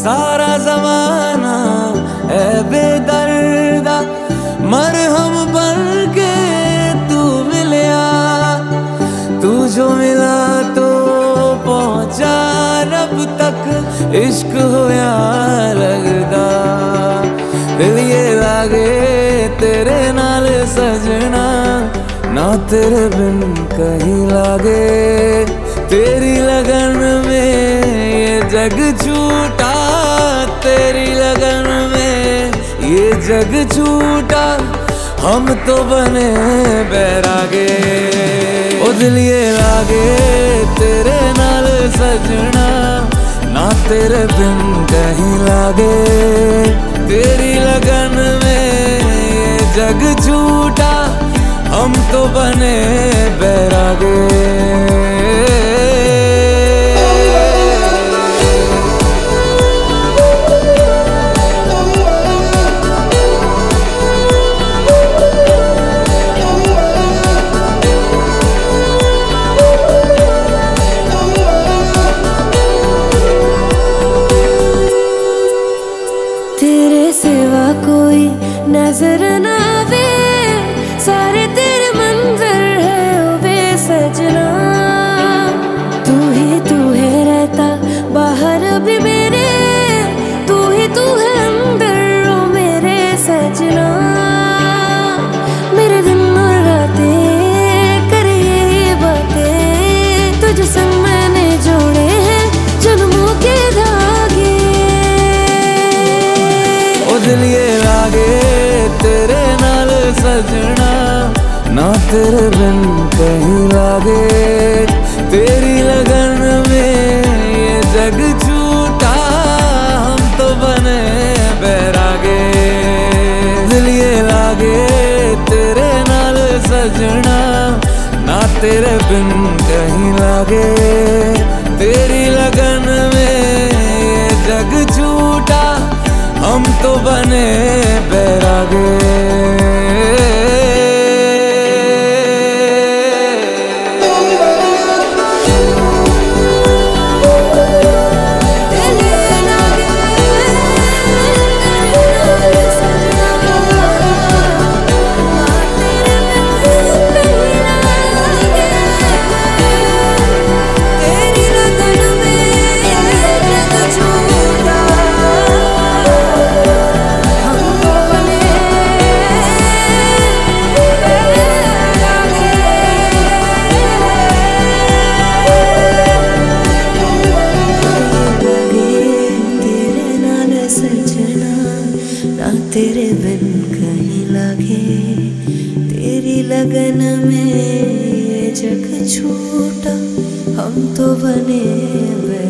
सारा जमाना है बेदर्दा, मरहम बन के तू मिलिया। तू जो मिला तो पहुंचा रब तक, इश्क होया लगदा। दिल ये लागे तेरे नाल सजना, ना तेरे बिन कहीं लागे। तेरी लगन में ये जग छूटा, तेरी लगन में ये जग छूटा। हम तो बने बैरागे, ओ दिल ये लागे तेरे नाल सजना, ना तेरे बिन कहीं लागे। तेरी लगन में ये जग छूटा, हम तो बने बैरागे। तेरे सिवा कोई नजर ना आवे, सारे तेरे मंजर है ओ वे सजना। तू है रहता बाहर भी मेरे, तू है अंदर ओ मेरे सजना। मेरे दिन और रातें करे ये बातें, तुझ संग मैंने जोड़े हैं जन्मों के धागे। ओ दिल ये लागे तेरे नाल सजना, ना तेरे बिन कहीं लागे। तेरी लगन में ये जग छूटा, हम तो बने बैरागे। दिल ये लागे तेरे नाल सजना, ना तेरे बिन कहीं लागे। तेरी लगन में ये जग छूटा, हम तो बने बैरागे। तेरे बिन कहीं लागे। तेरी लगन में ये जग छूटा, हम तो बने